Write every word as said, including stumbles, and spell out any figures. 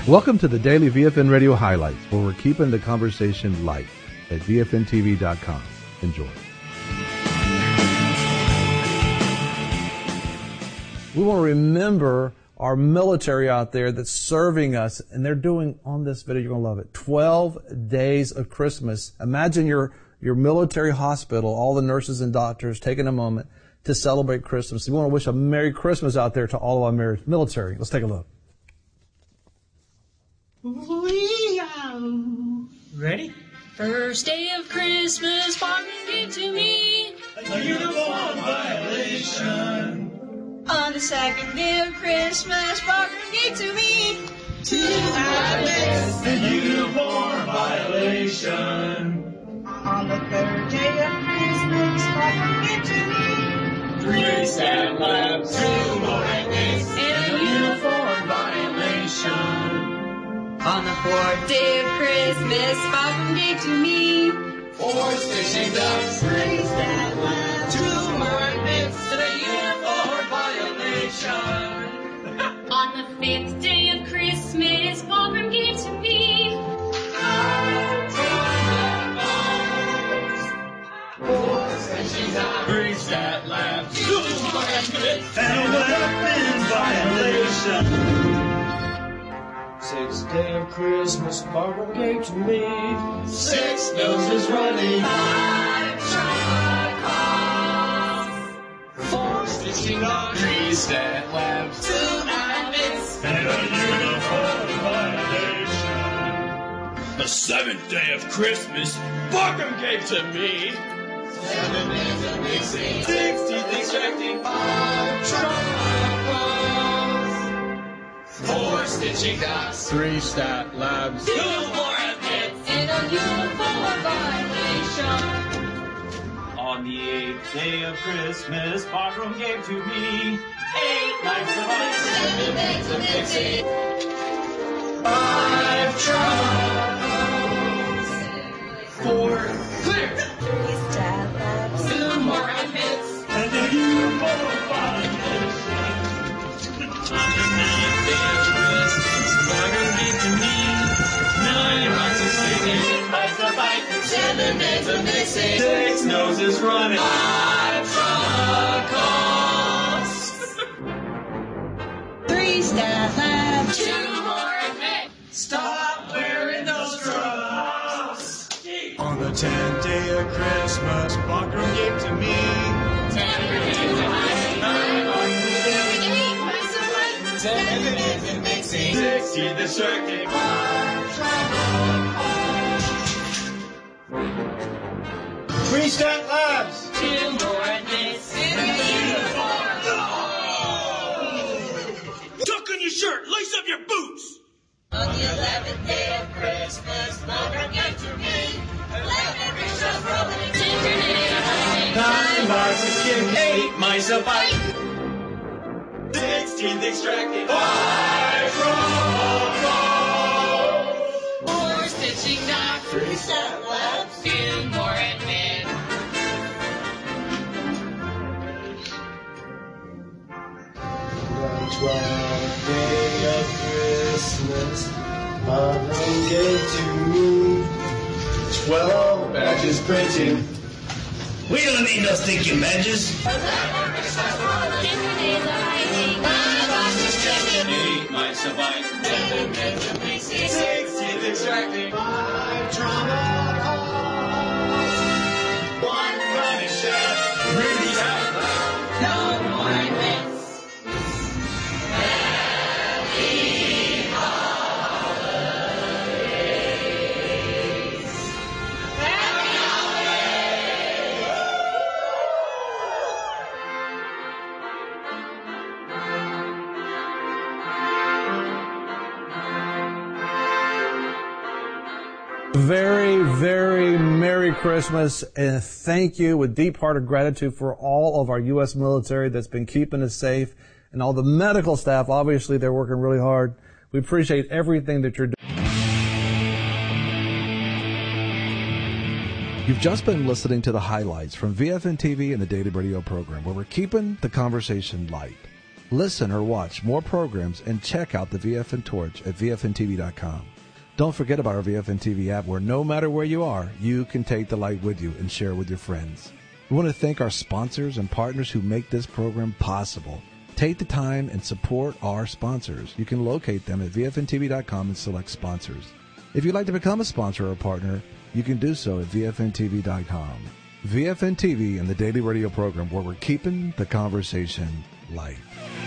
Welcome to the Daily V F N Radio Highlights, where we're keeping the conversation light at V F N T V dot com. Enjoy. We want to remember our military out there that's serving us, and they're doing, on this video, you're going to love it, twelve days of Christmas. Imagine your, your military hospital, all the nurses and doctors taking a moment to celebrate Christmas. We want to wish a Merry Christmas out there to all of our military. Let's take a look. Ready? First day of Christmas, Father gave to me a uniform violation. On the second day of Christmas, Father gave to me two habits, a uniform violation. On the third day of Christmas, Father gave to me three stat labs, two more habits, and a uniform violation. On the fourth day of Christmas, Father gave to me four stitching ducks, three stat labs, two more habits, and a uniform violation. On the fifth day of Christmas, Father gave to me four stitching ducks, three stat labs, two more habits, and a weapons violation. Sixth day of Christmas, Barbara gave to me six noses running, five trauma calls, four stitching on, three stat labs, two habits, and a uniform violation. The seventh day of Christmas, Barkham gave to me seven days of mixing, six teeth extracting, five trauma calls, four stitching dots, three stat labs, two more admits, and a uniform violation. On the eighth day of Christmas, Barroom gave to me eight nights of ice, seven days of mixing, five troubles, four clear, Three stat labs, two more admits, and a uniform violation. On the ninth day of Christmas, Barroom gave to me nine months of sleeping, eight bites of bite, seven days of mixing, six noses running, five trauma calls, three stat labs, two more admit, stop wearing those drugs. On the tenth day of Christmas, Barkram gave to me ten days of ice, nine months of living, eight bites of white, seven days of mixing, sixteen distracting, five trauma calls, three stat labs, two more admits, and a uniform. Tuck in your shirt, lace up your boots. On the eleventh day of Christmas, Mother gave to me eleven bishops rolling, ginger and Nine bars of skin, eight mice a bite, sixteen extracting, five trauma calls, four stitching dots, three stat labs, two more admits. twelfth day of Christmas, Barroom gave to me twelve badges printing. We don't need no stinking badges. eleven bishops rolling, ginger days of hiding, nine boxes checking, Eight mice a bite, seven days of mixing, sixteen extracting, five trauma calls, one running shaft, three stat labs, no more admits. Very, very Merry Christmas, and thank you with deep heart of gratitude for all of our U S military that's been keeping us safe, and all the medical staff. Obviously, they're working really hard. We appreciate everything that you're doing. You've just been listening to the highlights from V F N T V and the Daily Radio program, where we're keeping the conversation light. Listen or watch more programs and check out the V F N Torch at V F N T V dot com. Don't forget about our V F N T V app where no matter where you are, you can take the light with you and share with your friends. We want to thank our sponsors and partners who make this program possible. Take the time and support our sponsors. You can locate them at V F N T V dot com and select sponsors. If you'd like to become a sponsor or a partner, you can do so at V F N T V dot com. V F N T V and the daily radio program where we're keeping the conversation light.